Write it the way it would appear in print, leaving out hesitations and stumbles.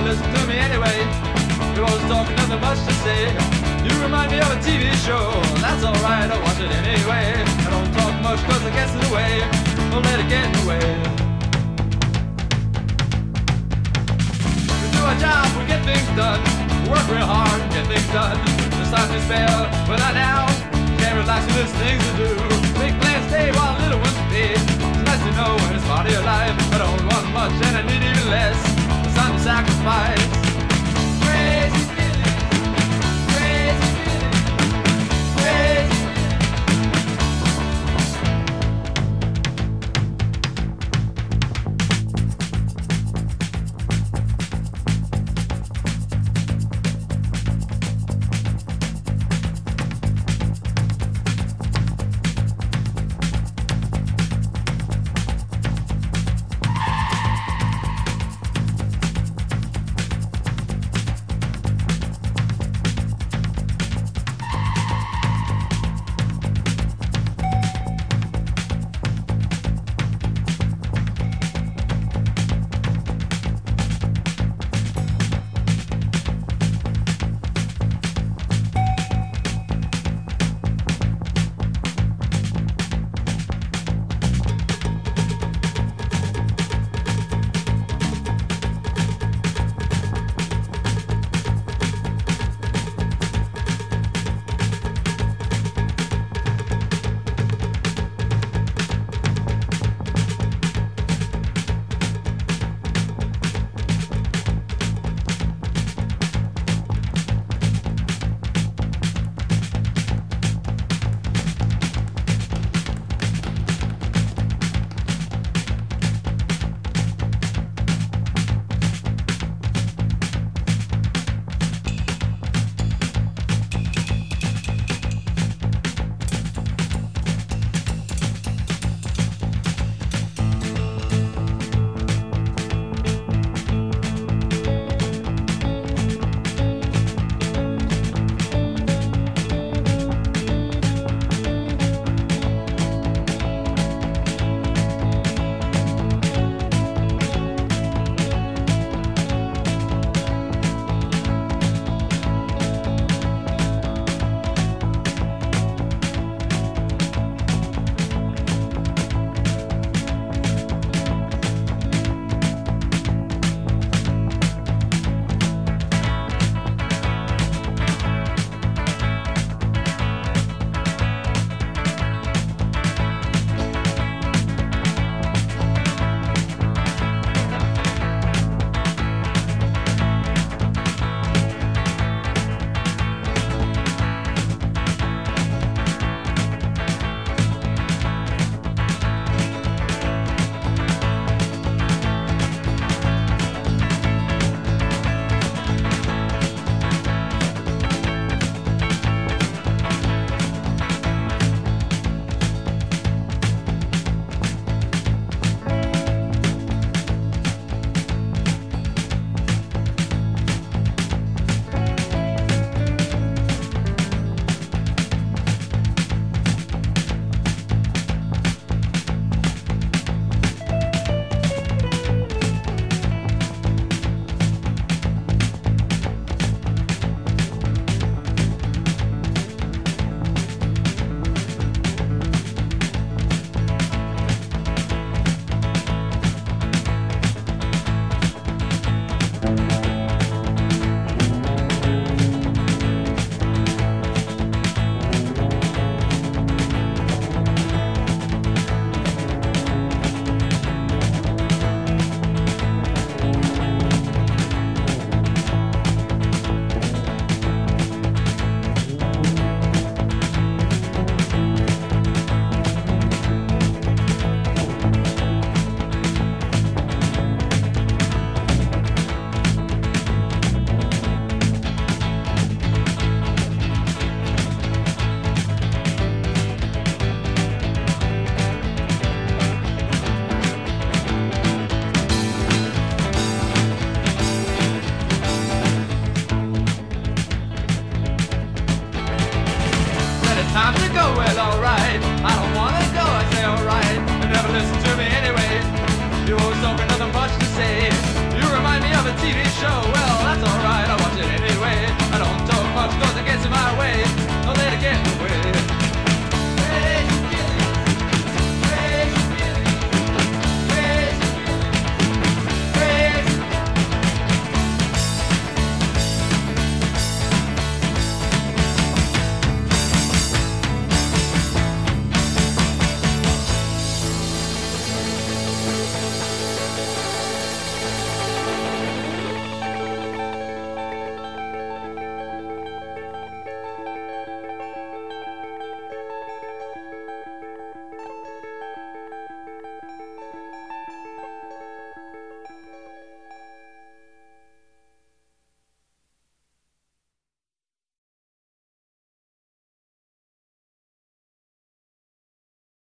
listen to me anyway. You always talking, nothing much to say. You remind me of a TV show. That's alright, I'll watch it anyway. I don't talk much cause it gets in the way. Don't let it get in the way. We do our job, we get things done. We work real hard, get things done. There's time to spare, but not now. Can't relax with there's things to do. Big plans stay while little ones stay.